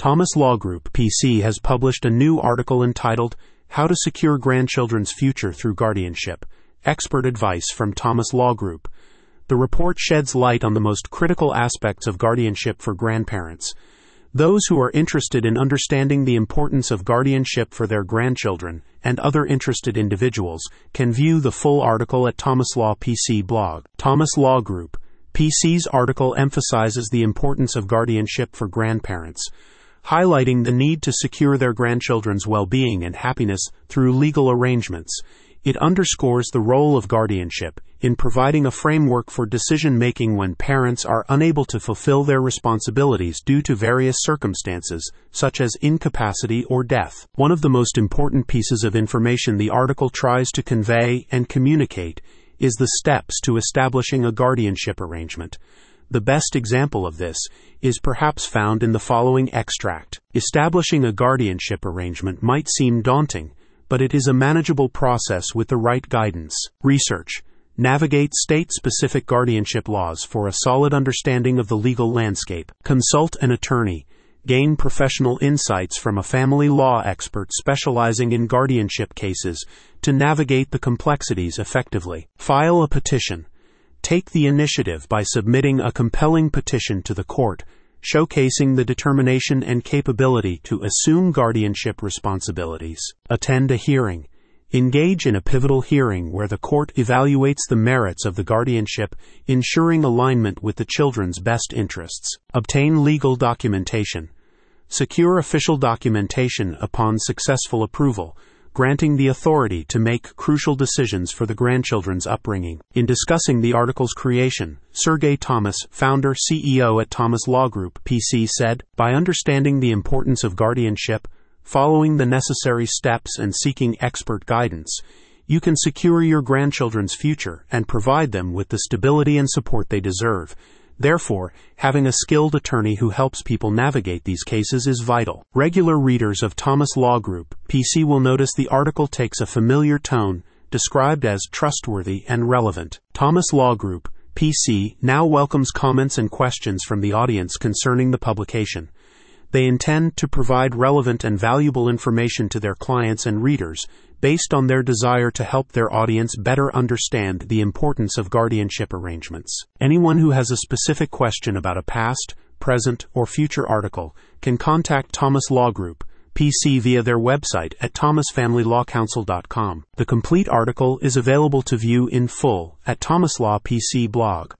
Thomas Law Group PC has published a new article entitled How to Secure Grandchildren's Future Through Guardianship, Expert Advice from Thomas Law Group. The report sheds light on the most critical aspects of guardianship for grandparents. Those who are interested in understanding the importance of guardianship for their grandchildren and other interested individuals can view the full article at Thomas Law PC blog. Thomas Law Group PC's article emphasizes the importance of guardianship for grandparents, highlighting the need to secure their grandchildren's well-being and happiness through legal arrangements. It underscores the role of guardianship in providing a framework for decision-making when parents are unable to fulfill their responsibilities due to various circumstances, such as incapacity or death. One of the most important pieces of information the article tries to convey and communicate is the steps to establishing a guardianship arrangement. The best example of this is perhaps found in the following extract. Establishing a guardianship arrangement might seem daunting, but it is a manageable process with the right guidance. Research. Navigate state-specific guardianship laws for a solid understanding of the legal landscape. Consult an attorney. Gain professional insights from a family law expert specializing in guardianship cases to navigate the complexities effectively. File a petition. Take the initiative by submitting a compelling petition to the court, showcasing the determination and capability to assume guardianship responsibilities. Attend a hearing. Engage in a pivotal hearing where the court evaluates the merits of the guardianship, ensuring alignment with the children's best interests. Obtain legal documentation. Secure official documentation upon successful approval, granting the authority to make crucial decisions for the grandchildren's upbringing. In discussing the article's creation, Sergey Thomas, founder CEO at Thomas Law Group PC, said, "By understanding the importance of guardianship, following the necessary steps and seeking expert guidance, you can secure your grandchildren's future and provide them with the stability and support they deserve. Therefore, having a skilled attorney who helps people navigate these cases is vital." Regular readers of Thomas Law Group PC will notice the article takes a familiar tone, described as trustworthy and relevant. Thomas Law Group PC now welcomes comments and questions from the audience concerning the publication. They intend to provide relevant and valuable information to their clients and readers based on their desire to help their audience better understand the importance of guardianship arrangements. Anyone who has a specific question about a past, present, or future article can contact Thomas Law Group PC via their website at thomasfamilylawcounsel.com. The complete article is available to view in full at Thomas Law PC blog.